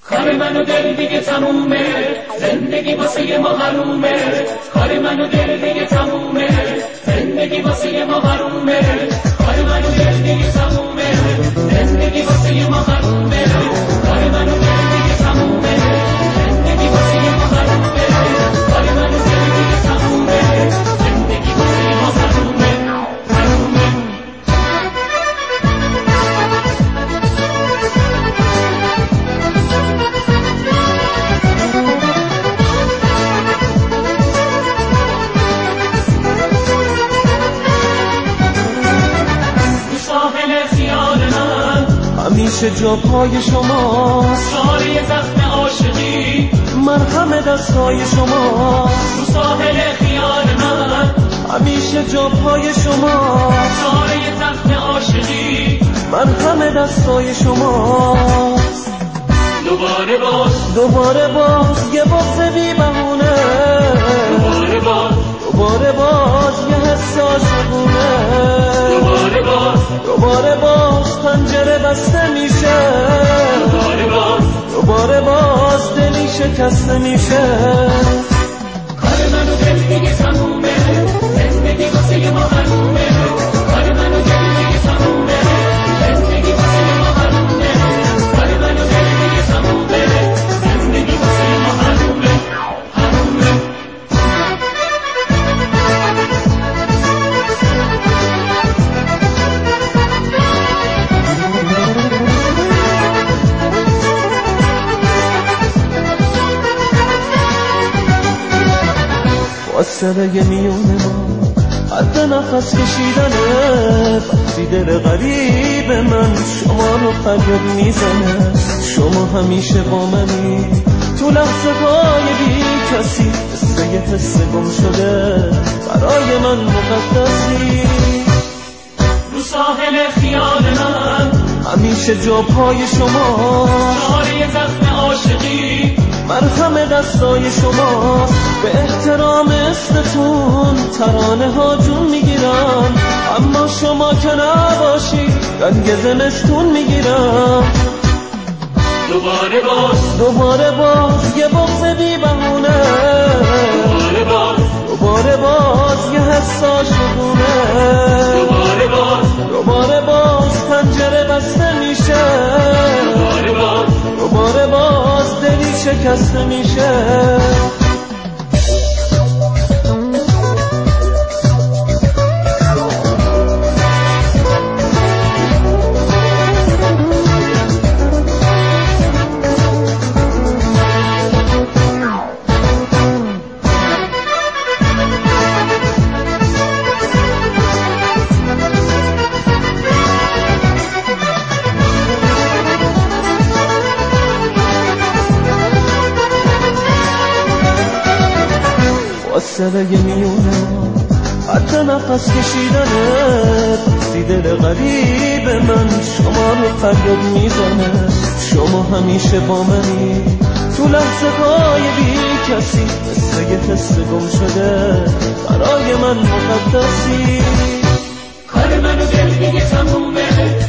کار من و دل دیگه تمومه، زندگی واسه ما حرومه. کار من و دل دیگه تمومه، زندگی واسه ما حرومه. کار من و دل دیگه تمومه، زندگی واسه ما حرومه. کار من و دل دیگه تمومه، زندگی واسه ما حرومه. کار من و دل دیگه تمومه، زندگی واسه ما حرومه. همیشه جا پای شماست، چاره زخم عاشقی مرهم دستای شماست. رو ساحل خیال من همیشه جا پای شماست، چاره زخم عاشقی مرهم دستای شماست. دوباره باز یه بغض بی بهونه، دوباره باز یه حس عاشقونه. دوباره باز پنجره بسته میشه، دوباره باز دلی شکسته میشه. کار من و دل دیگه تمومه، زندگی واسه ما حرومه. کار من و دل دیگه تمومه، زندگی واسه ما حرومه. کار من و دل دیگه تمومه، زندگی واسه ما حرومه. فاصله میون ما حد نفس کشیدنه. وقتی دل غریب من شما رو فریاد میزنه. شما همیشه با منی تو لحظه های بی کسی، مثل یه حس گم شده برای من مقدسی. رو ساحل خیال من همیشه جا پای شما، چاره زخم عاشقی مرهم دستای شماست. به احترام اسمتون ترانه ها جون میگیرن، اما شما که نباشی رنگ زمستون میگیرن. دوباره باز یه بغض بی بهونه، دوباره باز یه حس عاشقونه. دوباره باز پنجره بسته میشه، دوباره باز دلی شکسته میشه. فاصله میونه حتی نفس کشیدنه. وقتی دل غریب من شما رو فریاد میزنه. شما همیشه با منی تو لحظه های بی کسی، مثل یه حس گم شده برای من مقدسی. کار من و دل دیگه تمومه،